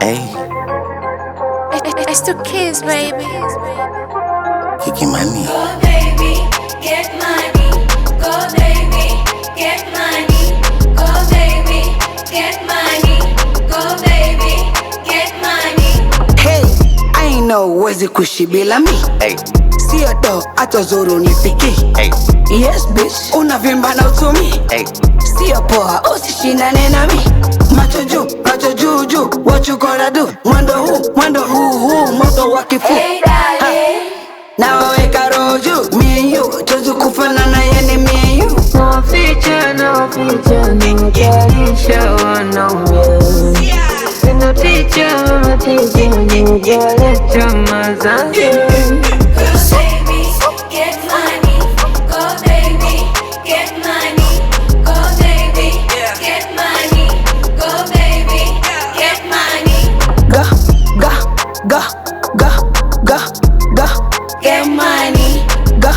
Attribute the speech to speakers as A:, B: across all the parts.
A: Hey,
B: It's the kids, baby.
A: Kiki Money.
C: Go baby, get money. Go baby, get money. Go baby, get money. Go baby, get money.
D: Hey, I ain't know uwezi kuishi bila mi.
A: Hey,
D: Sio do, hata zuru nifiki.
A: hey,
D: Yes bitch, unavimba na utumi.
A: hey.
D: Sio poa, usishindane na mi. Macho juu juu, what you gonna do? Mwendo huu, moto wa kifu.
C: Hey darling,
D: Na waweka roho juu, me and you, tuwezi kufanana yani me and you.
E: Naficha, nimejalisha wanaume. Sina ticha, mama ticha, nimejaleta mazazi.
C: go baby, get money. Go baby, get money. Go baby, get money. Go baby, get money.
D: Ga,
C: Get money,
D: ga.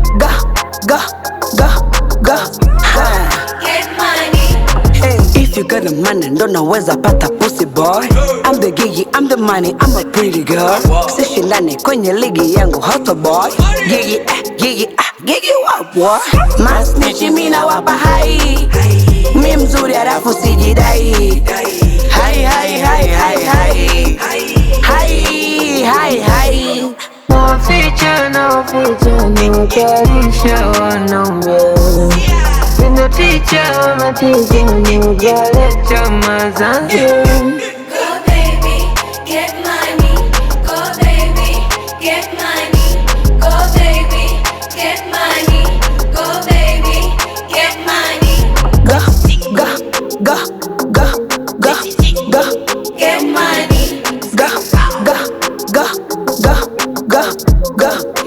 C: get money.
D: Hey, if you got the money, ndo naweza pata pussy boy. I'm the gigi, I'm the money, I'm a pretty girl. Sishindane kwenye ligi yangu hot boy. Gigi wapwa. Masnichi mina wapa hai. Mi mzuri halafu sijidai. Hai.
E: Naficha, nimejalisha wanaume. Sina ticha, mama ticha, nimejaleta mazazi.
C: Go baby, get money. Go baby, get money. Go baby, get money. Go baby, get money.
D: Ga.
C: Get money.
D: Ga.